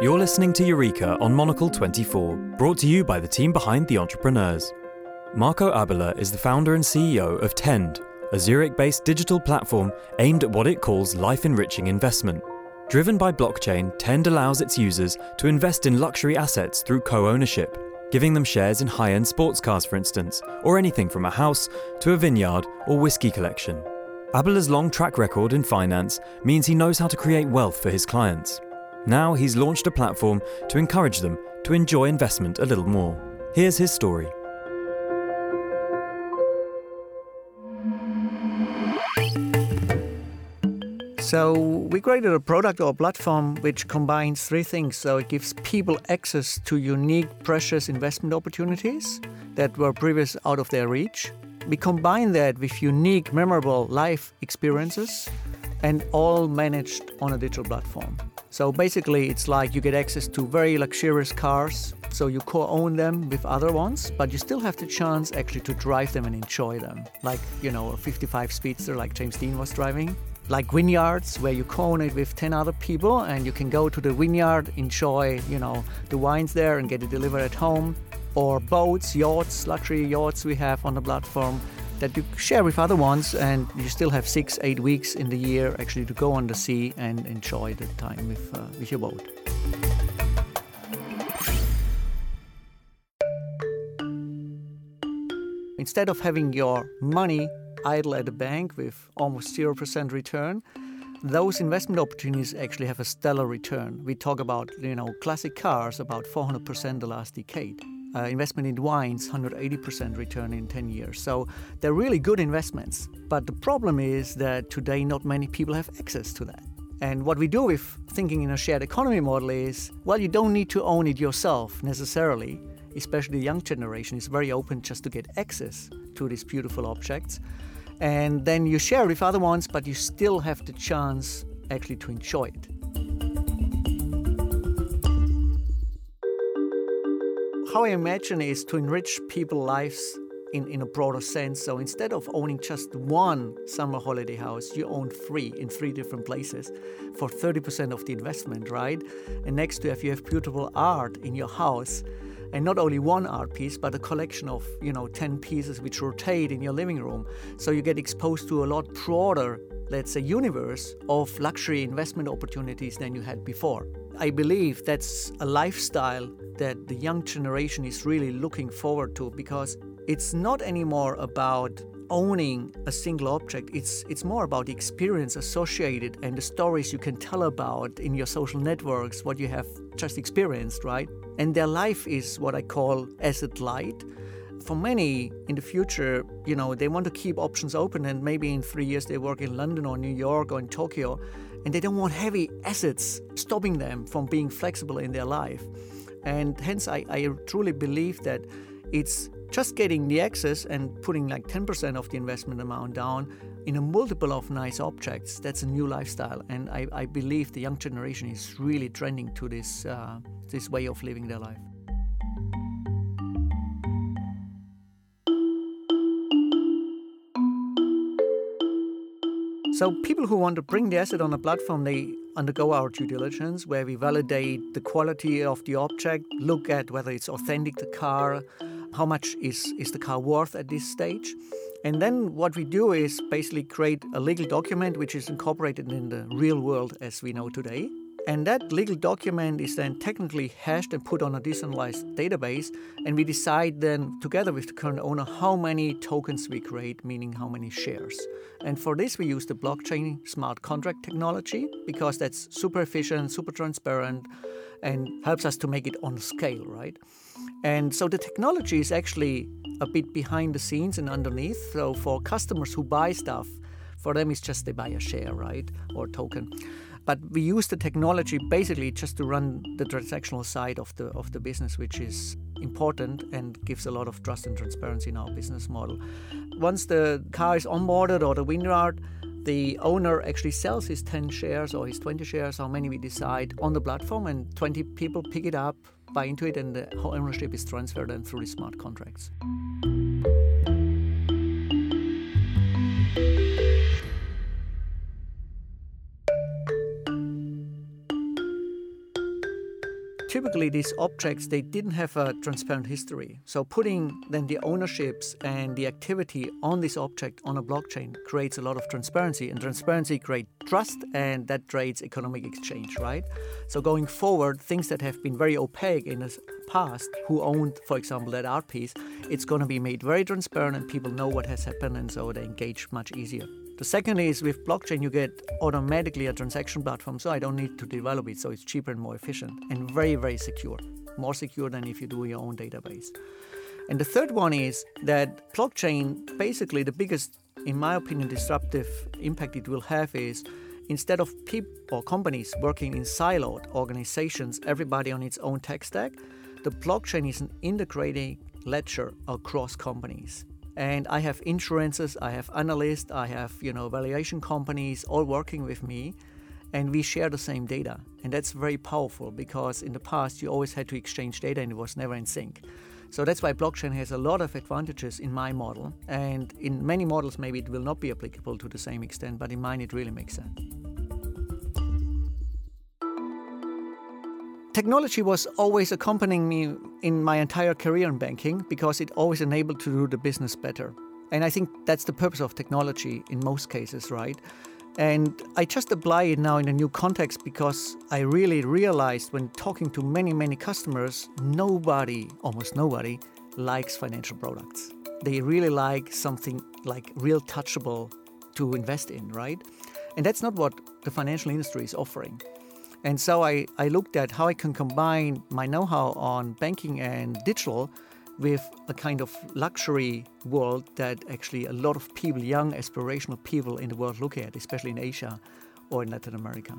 You're listening to Eureka on Monocle 24, brought to you by the team behind The Entrepreneurs. Marco Abela is the founder and CEO of Tend, a Zurich-based digital platform aimed at what it calls life-enriching investment. Driven by blockchain, Tend allows its users to invest in luxury assets through co-ownership, giving them shares in high-end sports cars, for instance, or anything from a house to a vineyard or whiskey collection. Abela's long track record in finance means he knows how to create wealth for his clients. Now he's launched a platform to encourage them to enjoy investment a little more. Here's his story. So we created a product or a platform which combines three things. So it gives people access to unique, precious investment opportunities that were previously out of their reach. We combine that with unique, memorable life experiences and all managed on a digital platform. So basically, it's like you get access to very luxurious cars, so you co-own them with other ones, but you still have the chance actually to drive them and enjoy them. Like, a 55 Speedster like James Dean was driving. Like vineyards, where you co-own it with 10 other people, and you can go to the vineyard, enjoy, the wines there and get it delivered at home. Or boats, yachts, luxury yachts we have on the platform that you share with other ones, and you still have 6-8 weeks in the year actually to go on the sea and enjoy the time with your boat. Instead of having your money idle at a bank with almost 0% return, those investment opportunities actually have a stellar return. We talk about, classic cars, about 400% the last decade. Investment in wines, 180% return in 10 years. So they're really good investments. But the problem is that today not many people have access to that. And what we do with thinking in a shared economy model is, you don't need to own it yourself necessarily. Especially the young generation is very open just to get access to these beautiful objects. And then you share with other ones, but you still have the chance actually to enjoy it. How I imagine is to enrich people's lives in a broader sense. So instead of owning just one summer holiday house, you own three in three different places for 30% of the investment, right? And next to if you have beautiful art in your house, and not only one art piece, but a collection of, 10 pieces which rotate in your living room. So you get exposed to a lot broader, let's say, universe of luxury investment opportunities than you had before. I believe that's a lifestyle that the young generation is really looking forward to, because it's not anymore about owning a single object. It's more about the experience associated and the stories you can tell about in your social networks, what you have just experienced, right? And their life is what I call asset light. For many in the future, they want to keep options open, and maybe in 3 years they work in London or New York or in Tokyo, and they don't want heavy assets stopping them from being flexible in their life. And hence I truly believe that it's just getting the access and putting like 10% of the investment amount down in a multiple of nice objects. That's a new lifestyle. And I believe the young generation is really trending to this way of living their life. So people who want to bring the asset on a platform, they undergo our due diligence, where we validate the quality of the object, look at whether it's authentic, the car, how much is the car worth at this stage. And then what we do is basically create a legal document which is incorporated in the real world as we know today. And that legal document is then technically hashed and put on a decentralized database. And we decide then, together with the current owner, how many tokens we create, meaning how many shares. And for this, we use the blockchain smart contract technology, because that's super efficient, super transparent, and helps us to make it on scale, right? And so the technology is actually a bit behind the scenes and underneath. So for customers who buy stuff, for them it's just they buy a share, right, or token. But we use the technology basically just to run the transactional side of the business, which is important and gives a lot of trust and transparency in our business model. Once the car is onboarded or the vineyard, the owner actually sells his 10 shares or his 20 shares, how many we decide, on the platform, and 20 people pick it up, buy into it, and the whole ownership is transferred then through the smart contracts. typically these objects, they didn't have a transparent history. So putting then the ownerships and the activity on this object on a blockchain creates a lot of transparency, and transparency creates trust, and that creates economic exchange, right? So going forward, things that have been very opaque in the past, who owned, for example, that art piece, it's going to be made very transparent and people know what has happened, and so they engage much easier. The second is with blockchain, you get automatically a transaction platform, so I don't need to develop it, so it's cheaper and more efficient and very, very secure, more secure than if you do your own database. And the third one is that blockchain, basically the biggest, in my opinion, disruptive impact it will have is instead of people or companies working in siloed organizations, everybody on its own tech stack, the blockchain is an integrating ledger across companies. And I have insurances, I have analysts, I have valuation companies all working with me, and we share the same data. And that's very powerful because in the past you always had to exchange data and it was never in sync. So that's why blockchain has a lot of advantages in my model. And in many models maybe it will not be applicable to the same extent, but in mine it really makes sense. Technology was always accompanying me in my entire career in banking because it always enabled to do the business better. And I think that's the purpose of technology in most cases, right? And I just apply it now in a new context because I really realized when talking to many, many customers, almost nobody, likes financial products. They really like something like real touchable to invest in, right? And that's not what the financial industry is offering. And so I looked at how I can combine my know-how on banking and digital with a kind of luxury world that actually a lot of people, young aspirational people in the world look at, especially in Asia or in Latin America.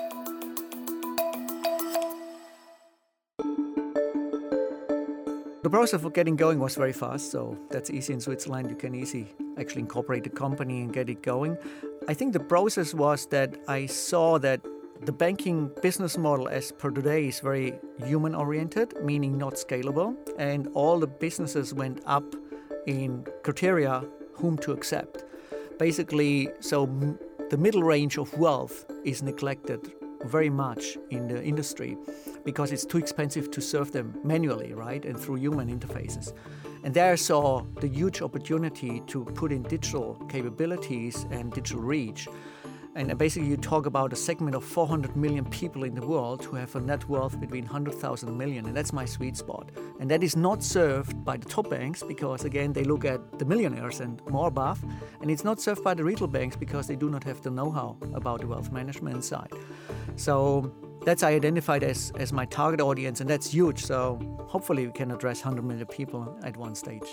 The process of getting going was very fast, so that's easy in Switzerland. You can easily actually incorporate the company and get it going. I think the process was that I saw that the banking business model as per today is very human-oriented, meaning not scalable, and all the businesses went up in criteria whom to accept. Basically, so the middle range of wealth is neglected very much in the industry because it's too expensive to serve them manually, right, and through human interfaces. And there I saw the huge opportunity to put in digital capabilities and digital reach. And basically you talk about a segment of 400 million people in the world who have a net worth between 100,000 and million, and that's my sweet spot. And that is not served by the top banks because, again, they look at the millionaires and more above, and it's not served by the retail banks because they do not have the know-how about the wealth management side. So that's I identified as my target audience, and that's huge. So hopefully we can address 100 million people at one stage.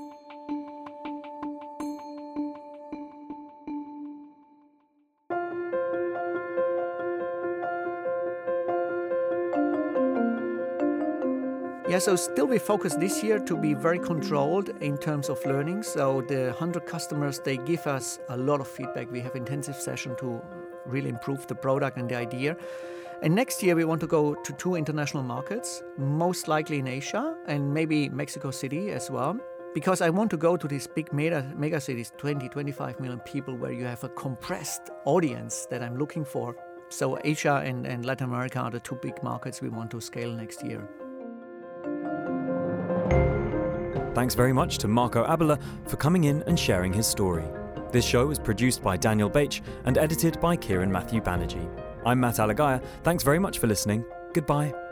Yeah, so still we focus this year to be very controlled in terms of learning. So the 100 customers, they give us a lot of feedback. We have intensive session to really improve the product and the idea. And next year we want to go to 2 international markets, most likely in Asia and maybe Mexico City as well. Because I want to go to these big mega cities, 20, 25 million people, where you have a compressed audience that I'm looking for. So Asia and Latin America are the 2 big markets we want to scale next year. Thanks very much to Marco Abela for coming in and sharing his story. This show was produced by Daniel Bache and edited by Kieran Matthew Banerjee. I'm Matt Alagaya. Thanks very much for listening. Goodbye.